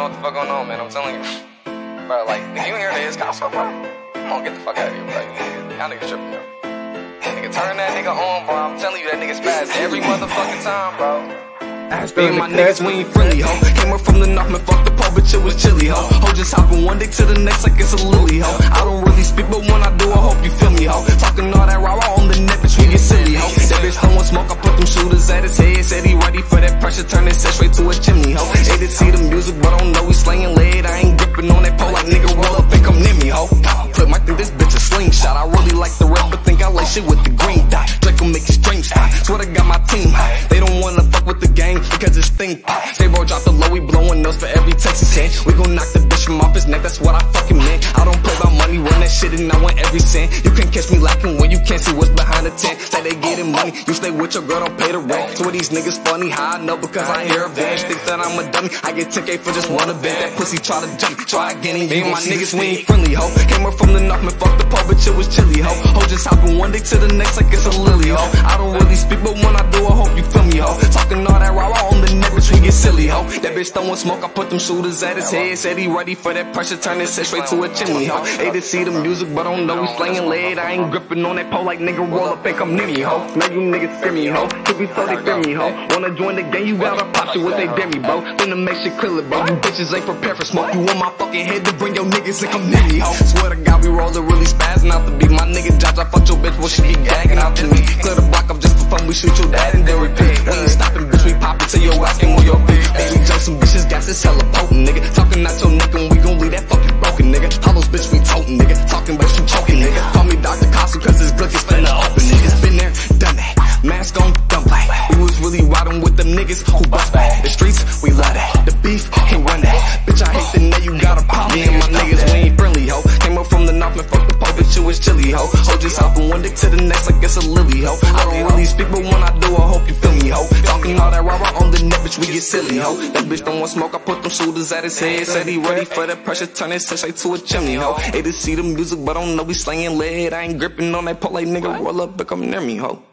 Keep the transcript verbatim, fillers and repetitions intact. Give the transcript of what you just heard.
know what the fuck going on, man. I'm telling you. Bro, like, nigga, you hear this gospel, bro? Come on, get the fuck out of here, bro. Y'all niggas tripping, bro. Nigga, turn that nigga on, bro. I'm telling you, that nigga spaz every motherfucking time, bro. Me and my niggas, we ain't friendly, ho. Came up from the north, man, fuck the pole, bitch, it was chilly, ho. Ho, just hopping one dick to the next like it's a lily, ho. I don't really speak, but when I do, I hope you feel me, ho. Talking all that rah-rah on the net, bitch, we get silly, ho. That bitch throwing smoke, I put them shooters at his head. Said he ready for that pressure, turn his set straight to a chimney, ho. They did see the music, but don't know we slaying lead. I ain't gripping on that pole like nigga, roll up and come near me, ho. Flip, might think this bitch a slingshot. I really like the rap, but think I like shit with the green dot. Draco make it stream stop. Swear to God, my team high. They don't wanna fuck with the gang because it's thing. Say bro, drop the low, we blowing nose for every text he send. We gon' knock the bitch from off his neck, that's what I fucking meant. I don't play about money, run that shit and I want every cent. You can catch me lacking when you can't see what's behind the tent. Say they getting money, you stay with your girl, don't pay the rent. So these niggas funny, how I know because I hear revenge. Think that I'm a dummy, I get ten K for just one event. That pussy try to jump, try again and me and my niggas, we ain't friendly, ho. Came up from the north, man, fuck the pole, bitch, it was chilly, ho. Ho, just hopping one day to the next like it's a lily, ho. I don't really speak, but when I do, I hope you feel me, ho. Talking all that rah-rah on the net, bitch, we get silly, ho. That bitch throwing smoke, I put them shooters at his head. Said he ready for that pressure, turn his set straight to a chimney, ho. They did see the music, but don't know we slaying lead. I ain't gripping on that pole like nigga, roll up and come near me, ho. Now you niggas scare me, ho. Could be so they fear me, ho. Wanna join the game, you gotta pop shit with they demi, bro. Finna make shit clear, bro. You bitches ain't prepared for smoke. You on my fucking head to bring your niggas and come near me, ho. Swear to God, we rollin' really spazzing out the beat. My nigga Josh, I fucked your bitch, well she be gagging out to me. Clear the block up just for fun, we shoot your dad and then repeat. We ain't stopping, bitch, we poppin' till your ass can move your feet. Hey, we jump some bitches, gas is hella potent, nigga. Talking out your neck and we gon' leave that fucking broken, nigga. Hollows, bitch, we totin', nigga. Talking, bitch, you choking, nigga. Call me Doctor Costa, cause his glick is finna open, niggas. Been there, done that. Mask on, dump like. We was really riding with them niggas who bust back. The streets, we love that. The beef, can't run that. Bitch, I hate the net, you got a problem. Me and my niggas, we ain't friendly, ho. Came up from the north, man, fuck the pole, bitch, it was chilly, ho. Ho, just hopping one dick to the next like it's a lily, ho. I don't really speak, but when I do, I hope you feel me, ho. Talking all that rah-rah on the net, bitch, we get silly, ho. That bitch don't want smoke, I put them shooters at his head. Said he ready for that pressure, turn his set straight to a chimney, ho. They did see the music, but don't know we slaying lead. I ain't gripping on that pole like nigga, roll up and come near me, ho.